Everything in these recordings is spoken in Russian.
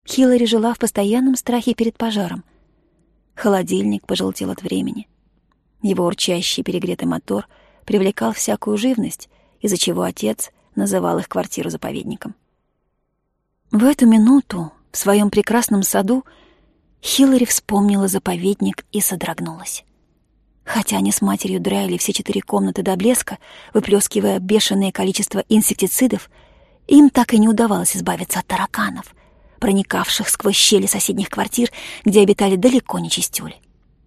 Хиллари жила в постоянном страхе перед пожаром. Холодильник пожелтел от времени. Его урчащий перегретый мотор привлекал всякую живность, из-за чего отец называл их квартиру заповедником. В эту минуту в своем прекрасном саду Хиллари вспомнила заповедник и содрогнулась. Хотя они с матерью драили все 4 комнаты до блеска, выплескивая бешеное количество инсектицидов, им так и не удавалось избавиться от тараканов, проникавших сквозь щели соседних квартир, где обитали далеко не чистюли.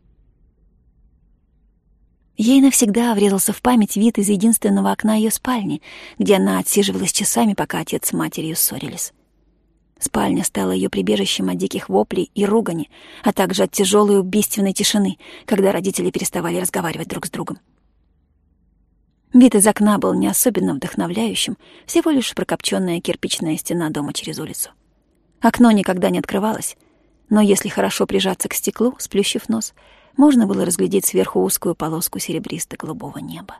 Ей навсегда врезался в память вид из единственного окна ее спальни, где она отсиживалась часами, пока отец с матерью ссорились. Спальня стала ее прибежищем от диких воплей и ругани, а также от тяжелой убийственной тишины, когда родители переставали разговаривать друг с другом. Вид из окна был не особенно вдохновляющим, всего лишь прокопченная кирпичная стена дома через улицу. Окно никогда не открывалось, но если хорошо прижаться к стеклу, сплющив нос, можно было разглядеть сверху узкую полоску серебристо-голубого неба.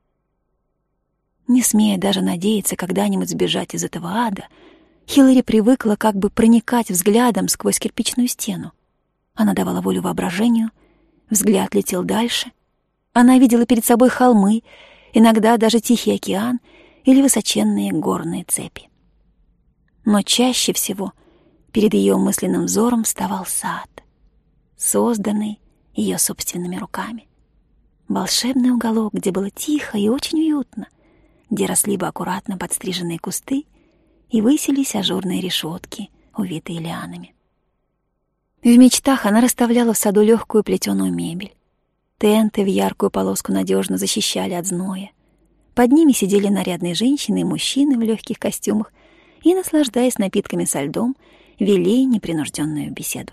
Не смея даже надеяться когда-нибудь сбежать из этого ада, Хиллари привыкла как бы проникать взглядом сквозь кирпичную стену. Она давала волю воображению, взгляд летел дальше. Она видела перед собой холмы, иногда даже Тихий океан или высоченные горные цепи. Но чаще всего перед ее мысленным взором вставал сад, созданный ее собственными руками. Волшебный уголок, где было тихо и очень уютно, где росли бы аккуратно подстриженные кусты и высились ажурные решетки, увитые лианами. В мечтах она расставляла в саду легкую плетеную мебель. Тенты в яркую полоску надежно защищали от зноя. Под ними сидели нарядные женщины и мужчины в легких костюмах и, наслаждаясь напитками со льдом, вели непринужденную беседу.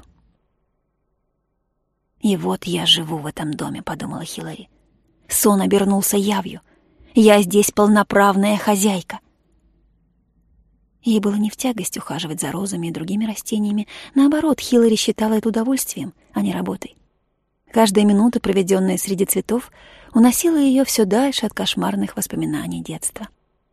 «И вот я живу в этом доме», — подумала Хиллари. Сон обернулся явью. «Я здесь полноправная хозяйка». Ей было не в тягость ухаживать за розами и другими растениями. Наоборот, Хиллари считала это удовольствием, а не работой. Каждая минута, проведенная среди цветов, уносила ее все дальше от кошмарных воспоминаний детства.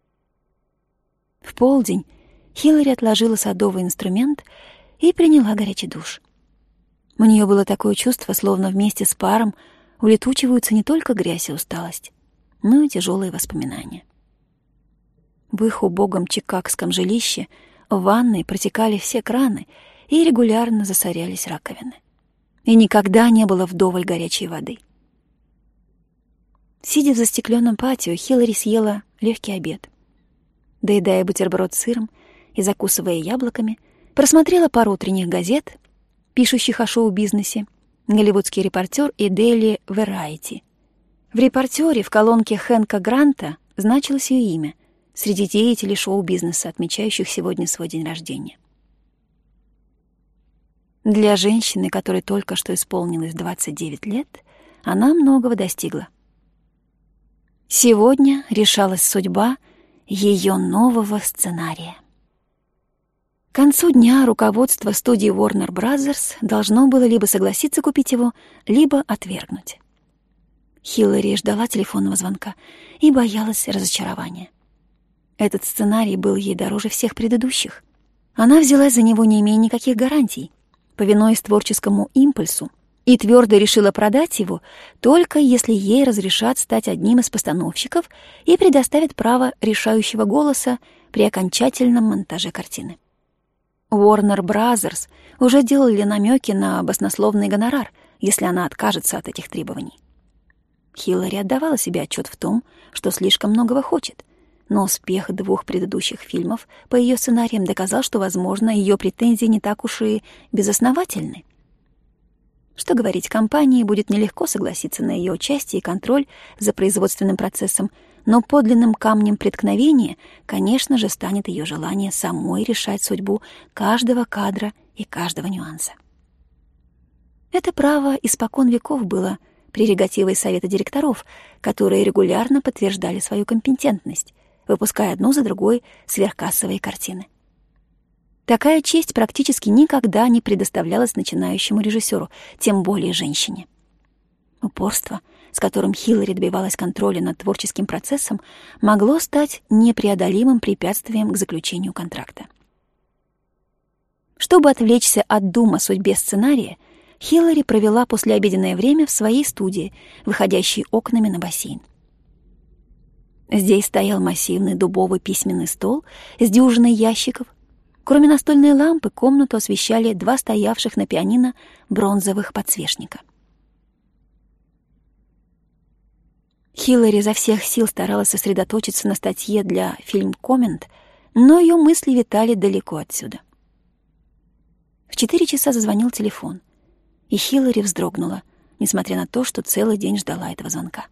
В полдень Хиллари отложила садовый инструмент и приняла горячий душ. У нее было такое чувство, словно вместе с паром улетучиваются не только грязь и усталость, но и тяжелые воспоминания. В их убогом чикагском жилище в ванной протекали все краны и регулярно засорялись раковины. И никогда не было вдоволь горячей воды. Сидя в застекленном патио, Хиллари съела легкий обед. Доедая бутерброд с сыром и закусывая яблоками, просмотрела пару утренних газет, пишущих о шоу-бизнесе, «Голливудский репортер» и «Дейли Верайти». В «Репортере» в колонке Хэнка Гранта значилось ее имя среди деятелей шоу-бизнеса, отмечающих сегодня свой день рождения. Для женщины, которой только что исполнилось 29 лет, она многого достигла. Сегодня решалась судьба ее нового сценария. К концу дня руководство студии Warner Brothers должно было либо согласиться купить его, либо отвергнуть. Хиллари ждала телефонного звонка и боялась разочарования. Этот сценарий был ей дороже всех предыдущих. Она взялась за него, не имея никаких гарантий, повинуясь творческому импульсу, и твердо решила продать его только если ей разрешат стать одним из постановщиков и предоставят право решающего голоса при окончательном монтаже картины. Warner Brothers уже делали намеки на баснословный гонорар, если она откажется от этих требований. Хиллари отдавала себе отчет в том, что слишком многого хочет, но успех 2 предыдущих фильмов по ее сценариям доказал, что, возможно, ее претензии не так уж и безосновательны. Что говорить, компании будет нелегко согласиться на ее участие и контроль за производственным процессом, но подлинным камнем преткновения, конечно же, станет ее желание самой решать судьбу каждого кадра и каждого нюанса. Это право испокон веков было прерогативой совета директоров, которые регулярно подтверждали свою компетентность, выпуская одну за другой сверхкассовые картины. Такая честь практически никогда не предоставлялась начинающему режиссеру, тем более женщине. Упорство, с которым Хиллари добивалась контроля над творческим процессом, могло стать непреодолимым препятствием к заключению контракта. Чтобы Чтобы отвлечься от дум о судьбе сценария, Хиллари провела послеобеденное время в своей студии, выходящей окнами на бассейн. Здесь стоял массивный дубовый письменный стол с дюжиной ящиков. Кроме настольной лампы, комнату освещали 2 стоявших на пианино бронзовых подсвечника. Хиллари изо всех сил старалась сосредоточиться на статье для «Фильм-коммент», но ее мысли витали далеко отсюда. В 4 часа зазвонил телефон, и Хиллари вздрогнула, несмотря на то, что целый день ждала этого звонка.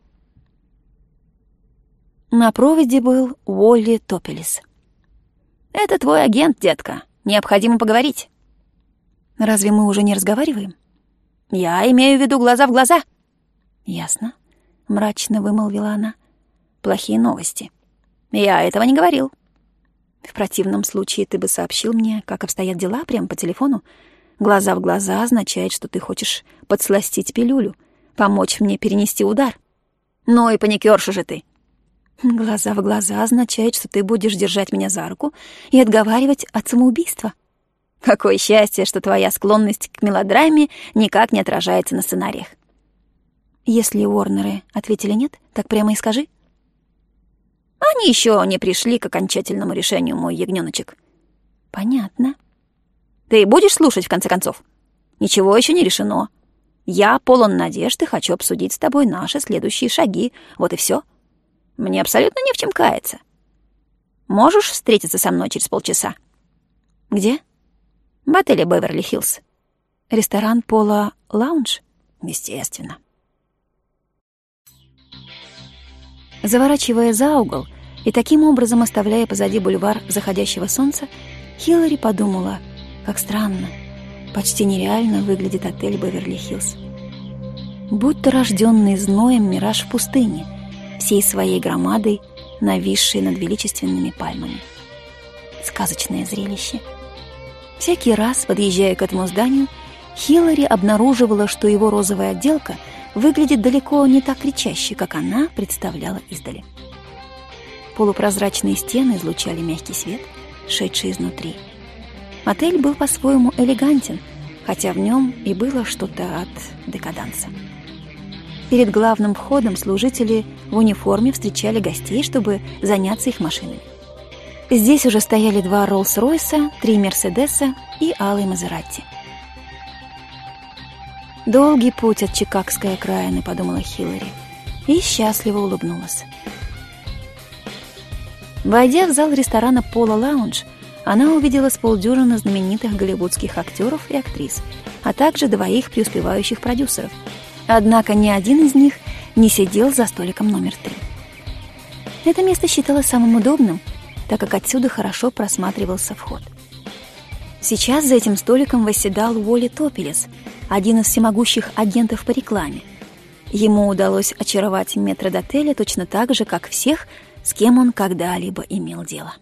На проводе был Уолли Топелис. «Это твой агент, детка. Необходимо поговорить». «Разве мы уже не разговариваем?» «Я имею в виду глаза в глаза». «Ясно», — мрачно вымолвила она. «Плохие новости». «Я этого не говорил». «В противном случае ты бы сообщил мне, как обстоят дела, прямо по телефону. Глаза в глаза означает, что ты хочешь подсластить пилюлю, помочь мне перенести удар». «Ну и паникерша же ты». «Глаза в глаза означает, что ты будешь держать меня за руку и отговаривать от самоубийства». «Какое счастье, что твоя склонность к мелодраме никак не отражается на сценариях». «Если Уорнеры ответили нет, так прямо и скажи». «Они еще не пришли к окончательному решению, мой ягнёночек». «Понятно». «Ты будешь слушать, в конце концов? Ничего еще не решено. Я полон надежд и хочу обсудить с тобой наши следующие шаги. Вот и все. Мне абсолютно не в чем каяться. Можешь встретиться со мной через полчаса?» «Где?» «В отеле Беверли-Хиллз». «Ресторан Пола Лаунж?» «Естественно». Заворачивая за угол и таким образом оставляя позади бульвар заходящего солнца, Хиллари подумала, как странно, почти нереально выглядит отель Беверли-Хиллз. Будто рожденный зноем мираж в пустыне, всей своей громадой, нависшей над величественными пальмами. Сказочное зрелище. Всякий раз, подъезжая к этому зданию, Хиллари обнаруживала, что его розовая отделка выглядит далеко не так кричаще, как она представляла издали. Полупрозрачные стены излучали мягкий свет, шедший изнутри. Отель был по-своему элегантен, хотя в нем и было что-то от декаданса. Перед главным входом служители в униформе встречали гостей, чтобы заняться их машинами. Здесь уже стояли 2 Роллс-Ройса, 3 Мерседеса и алый Мазератти. «Долгий путь от Чикагской окраины», — подумала Хиллари, и счастливо улыбнулась. Войдя в зал ресторана Пола Лаунж, она увидела с полдюжины знаменитых голливудских актеров и актрис, а также 2 преуспевающих продюсеров. Однако ни один из них не сидел за столиком номер 3. Это место считалось самым удобным, так как отсюда хорошо просматривался вход. Сейчас за этим столиком восседал Уолли Топелис, один из всемогущих агентов по рекламе. Ему удалось очаровать метрдотеля точно так же, как всех, с кем он когда-либо имел дело.